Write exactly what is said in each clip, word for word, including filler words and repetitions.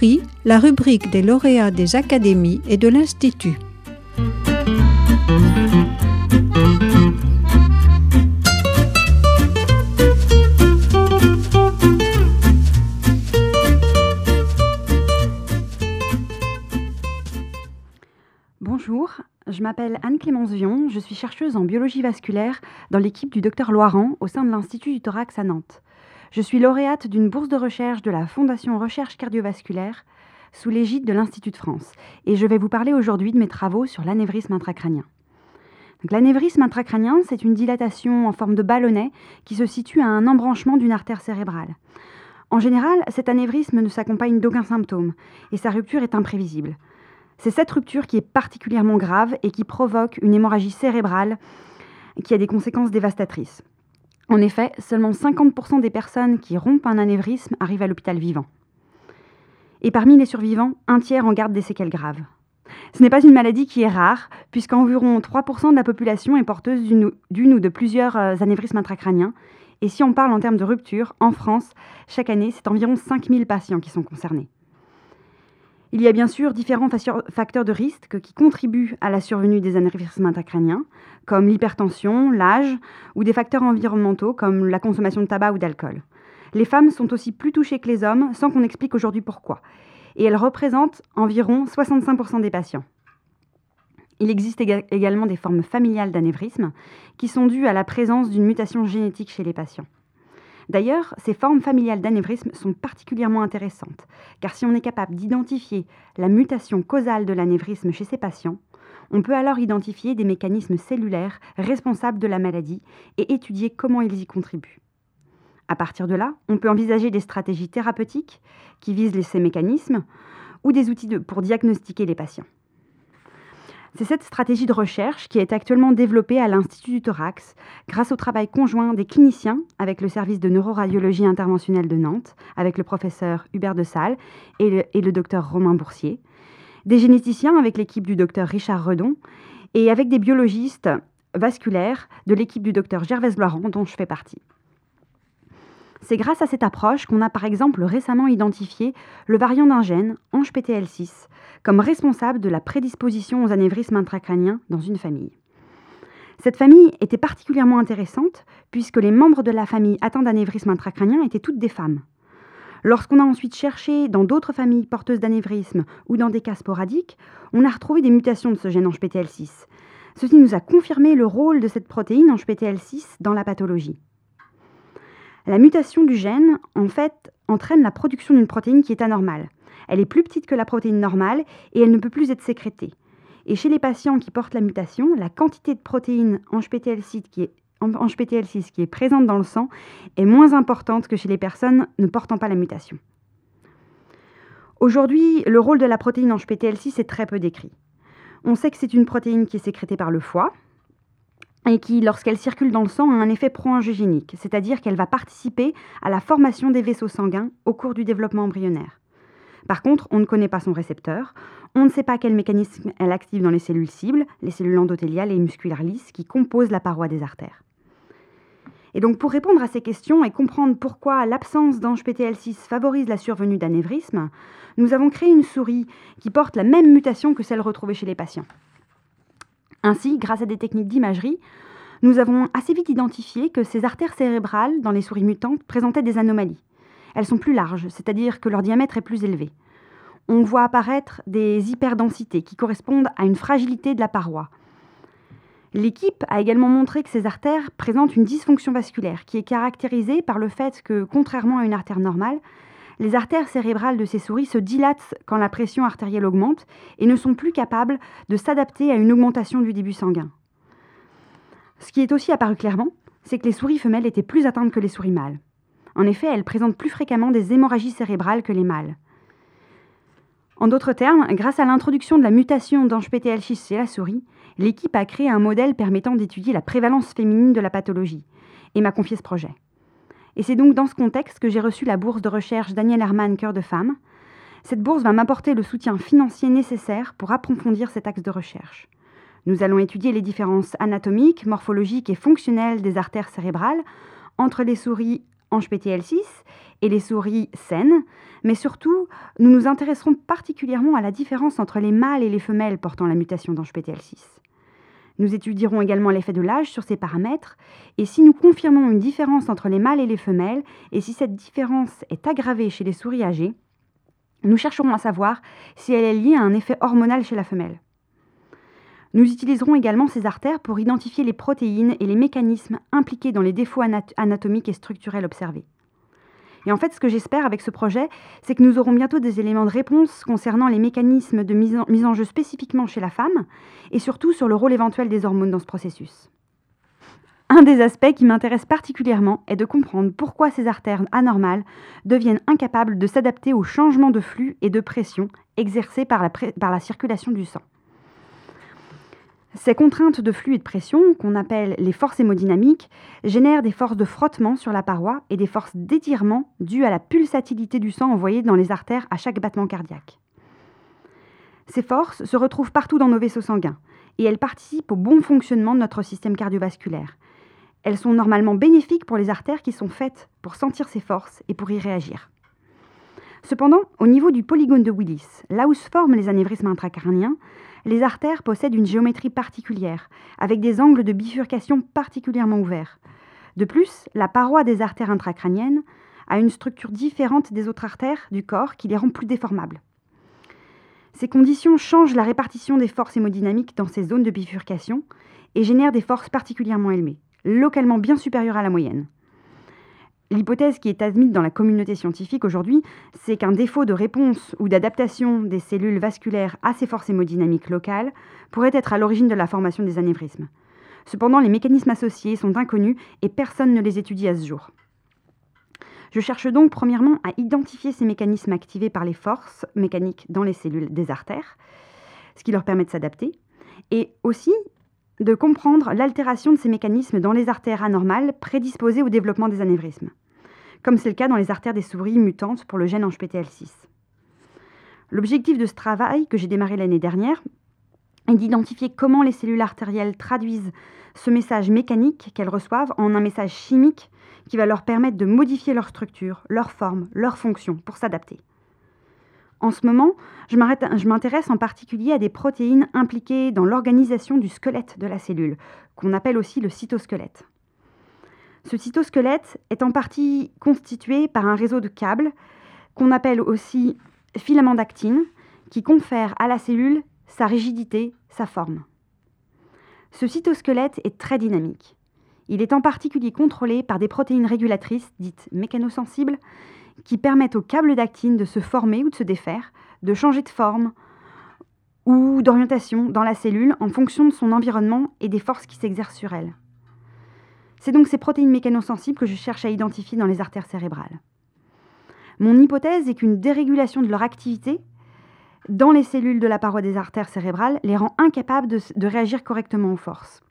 Prix, la rubrique des lauréats des académies et de l'Institut. Bonjour, je m'appelle Anne-Clémence Vion, je suis chercheuse en biologie vasculaire dans l'équipe du docteur Loiran au sein de l'Institut du thorax à Nantes. Je suis lauréate d'une bourse de recherche de la Fondation Recherche cardiovasculaire sous l'égide de l'Institut de France et je vais vous parler aujourd'hui de mes travaux sur l'anévrisme intracrânien. Donc, l'anévrisme intracrânien, c'est une dilatation en forme de ballonnet qui se situe à un embranchement d'une artère cérébrale. En général, cet anévrisme ne s'accompagne d'aucun symptôme et sa rupture est imprévisible. C'est cette rupture qui est particulièrement grave et qui provoque une hémorragie cérébrale qui a des conséquences dévastatrices. En effet, seulement cinquante pour cent des personnes qui rompent un anévrisme arrivent à l'hôpital vivant. Et parmi les survivants, un tiers en garde des séquelles graves. Ce n'est pas une maladie qui est rare, puisqu'environ trois pour cent de la population est porteuse d'une, d'une ou de plusieurs anévrismes intracrâniens. Et si on parle en termes de rupture, en France, chaque année, c'est environ cinq mille patients qui sont concernés. Il y a bien sûr différents facteurs de risque qui contribuent à la survenue des anévrismes intracrâniens, comme l'hypertension, l'âge ou des facteurs environnementaux comme la consommation de tabac ou d'alcool. Les femmes sont aussi plus touchées que les hommes, sans qu'on explique aujourd'hui pourquoi. Et elles représentent environ soixante-cinq pour cent des patients. Il existe également des formes familiales d'anévrisme qui sont dues à la présence d'une mutation génétique chez les patients. D'ailleurs, ces formes familiales d'anévrisme sont particulièrement intéressantes, car si on est capable d'identifier la mutation causale de l'anévrisme chez ces patients, on peut alors identifier des mécanismes cellulaires responsables de la maladie et étudier comment ils y contribuent. À partir de là, on peut envisager des stratégies thérapeutiques qui visent ces mécanismes ou des outils de, pour diagnostiquer les patients. C'est cette stratégie de recherche qui est actuellement développée à l'Institut du thorax grâce au travail conjoint des cliniciens avec le service de neuroradiologie interventionnelle de Nantes, avec le professeur Hubert de Salles et le, et le docteur Romain Boursier, des généticiens avec l'équipe du docteur Richard Redon et avec des biologistes vasculaires de l'équipe du docteur Gervaise Loiran dont je fais partie. C'est grâce à cette approche qu'on a par exemple récemment identifié le variant d'un gène, A N G P T L six, comme responsable de la prédisposition aux anévrismes intracrâniens dans une famille. Cette famille était particulièrement intéressante puisque les membres de la famille atteints d'anévrisme intracrânien étaient toutes des femmes. Lorsqu'on a ensuite cherché dans d'autres familles porteuses d'anévrisme ou dans des cas sporadiques, on a retrouvé des mutations de ce gène A N G P T L six. Ceci nous a confirmé le rôle de cette protéine A N G P T L six dans la pathologie. La mutation du gène, en fait, entraîne la production d'une protéine qui est anormale. Elle est plus petite que la protéine normale et elle ne peut plus être sécrétée. Et chez les patients qui portent la mutation, la quantité de protéine A N G P T L six qui est, A N G P T L six qui est présente dans le sang est moins importante que chez les personnes ne portant pas la mutation. Aujourd'hui, le rôle de la protéine A N G P T L six est très peu décrit. On sait que c'est une protéine qui est sécrétée par le foie, et qui, lorsqu'elle circule dans le sang, a un effet pro-angiogénique, c'est-à-dire qu'elle va participer à la formation des vaisseaux sanguins au cours du développement embryonnaire. Par contre, on ne connaît pas son récepteur, on ne sait pas quel mécanisme elle active dans les cellules cibles, les cellules endothéliales et musculaires lisses qui composent la paroi des artères. Et donc, pour répondre à ces questions et comprendre pourquoi l'absence d'A N G P T L six favorise la survenue d'anévrismes, nous avons créé une souris qui porte la même mutation que celle retrouvée chez les patients. Ainsi, grâce à des techniques d'imagerie, nous avons assez vite identifié que ces artères cérébrales dans les souris mutantes présentaient des anomalies. Elles sont plus larges, c'est-à-dire que leur diamètre est plus élevé. On voit apparaître des hyperdensités qui correspondent à une fragilité de la paroi. L'équipe a également montré que ces artères présentent une dysfonction vasculaire qui est caractérisée par le fait que, contrairement à une artère normale, les artères cérébrales de ces souris se dilatent quand la pression artérielle augmente et ne sont plus capables de s'adapter à une augmentation du débit sanguin. Ce qui est aussi apparu clairement, c'est que les souris femelles étaient plus atteintes que les souris mâles. En effet, elles présentent plus fréquemment des hémorragies cérébrales que les mâles. En d'autres termes, grâce à l'introduction de la mutation d'A N G P T L six chez la souris, l'équipe a créé un modèle permettant d'étudier la prévalence féminine de la pathologie et m'a confié ce projet. Et c'est donc dans ce contexte que j'ai reçu la bourse de recherche Daniel Herman Cœur de Femme. Cette bourse va m'apporter le soutien financier nécessaire pour approfondir cet axe de recherche. Nous allons étudier les différences anatomiques, morphologiques et fonctionnelles des artères cérébrales entre les souris hanche P T L six et les souris saines, mais surtout, nous nous intéresserons particulièrement à la différence entre les mâles et les femelles portant la mutation d'hanche P T L six. Nous étudierons également l'effet de l'âge sur ces paramètres, et si nous confirmons une différence entre les mâles et les femelles, et si cette différence est aggravée chez les souris âgées, nous chercherons à savoir si elle est liée à un effet hormonal chez la femelle. Nous utiliserons également ces artères pour identifier les protéines et les mécanismes impliqués dans les défauts anat- anatomiques et structurels observés. Et en fait, ce que j'espère avec ce projet, c'est que nous aurons bientôt des éléments de réponse concernant les mécanismes de mise en, mise en jeu spécifiquement chez la femme, et surtout sur le rôle éventuel des hormones dans ce processus. Un des aspects qui m'intéresse particulièrement est de comprendre pourquoi ces artères anormales deviennent incapables de s'adapter aux changements de flux et de pression exercés par la, pré- par la circulation du sang. Ces contraintes de flux et de pression, qu'on appelle les forces hémodynamiques, génèrent des forces de frottement sur la paroi et des forces d'étirement dues à la pulsatilité du sang envoyé dans les artères à chaque battement cardiaque. Ces forces se retrouvent partout dans nos vaisseaux sanguins et elles participent au bon fonctionnement de notre système cardiovasculaire. Elles sont normalement bénéfiques pour les artères qui sont faites pour sentir ces forces et pour y réagir. Cependant, au niveau du polygone de Willis, là où se forment les anévrismes intracrâniens, les artères possèdent une géométrie particulière, avec des angles de bifurcation particulièrement ouverts. De plus, la paroi des artères intracrâniennes a une structure différente des autres artères du corps qui les rend plus déformables. Ces conditions changent la répartition des forces hémodynamiques dans ces zones de bifurcation et génèrent des forces particulièrement élevées, localement bien supérieures à la moyenne. L'hypothèse qui est admise dans la communauté scientifique aujourd'hui, c'est qu'un défaut de réponse ou d'adaptation des cellules vasculaires à ces forces hémodynamiques locales pourrait être à l'origine de la formation des anévrismes. Cependant, les mécanismes associés sont inconnus et personne ne les étudie à ce jour. Je cherche donc premièrement à identifier ces mécanismes activés par les forces mécaniques dans les cellules des artères, ce qui leur permet de s'adapter, et aussi de comprendre l'altération de ces mécanismes dans les artères anormales prédisposées au développement des anévrismes, comme c'est le cas dans les artères des souris mutantes pour le gène hanche P T L six. L'objectif de ce travail, que j'ai démarré l'année dernière, est d'identifier comment les cellules artérielles traduisent ce message mécanique qu'elles reçoivent en un message chimique qui va leur permettre de modifier leur structure, leur forme, leur fonction pour s'adapter. En ce moment, je m'intéresse en particulier à des protéines impliquées dans l'organisation du squelette de la cellule, qu'on appelle aussi le cytosquelette. Ce cytosquelette est en partie constitué par un réseau de câbles, qu'on appelle aussi filaments d'actine, qui confèrent à la cellule sa rigidité, sa forme. Ce cytosquelette est très dynamique. Il est en particulier contrôlé par des protéines régulatrices, dites mécanosensibles, qui permettent aux câbles d'actine de se former ou de se défaire, de changer de forme ou d'orientation dans la cellule en fonction de son environnement et des forces qui s'exercent sur elle. C'est donc ces protéines mécanosensibles que je cherche à identifier dans les artères cérébrales. Mon hypothèse est qu'une dérégulation de leur activité dans les cellules de la paroi des artères cérébrales les rend incapables de, de réagir correctement aux forces.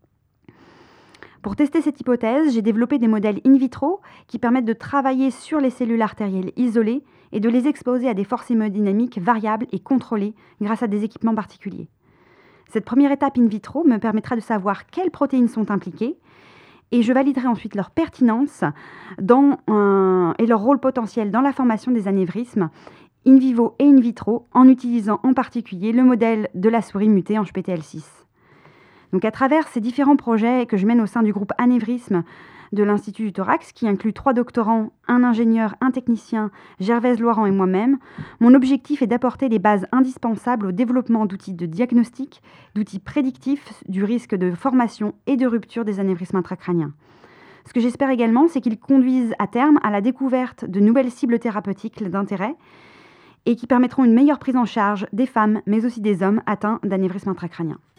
Pour tester cette hypothèse, j'ai développé des modèles in vitro qui permettent de travailler sur les cellules artérielles isolées et de les exposer à des forces hémodynamiques variables et contrôlées grâce à des équipements particuliers. Cette première étape in vitro me permettra de savoir quelles protéines sont impliquées et je validerai ensuite leur pertinence dans, euh, et leur rôle potentiel dans la formation des anévrismes in vivo et in vitro en utilisant en particulier le modèle de la souris mutée hanche P T L six. Donc à travers ces différents projets que je mène au sein du groupe Anévrisme de l'Institut du Thorax, qui inclut trois doctorants, un ingénieur, un technicien, Gervaise Loirand et moi-même, mon objectif est d'apporter les bases indispensables au développement d'outils de diagnostic, d'outils prédictifs du risque de formation et de rupture des anévrismes intracrâniens. Ce que j'espère également, c'est qu'ils conduisent à terme à la découverte de nouvelles cibles thérapeutiques d'intérêt et qui permettront une meilleure prise en charge des femmes, mais aussi des hommes atteints d'anévrisme intracrânien.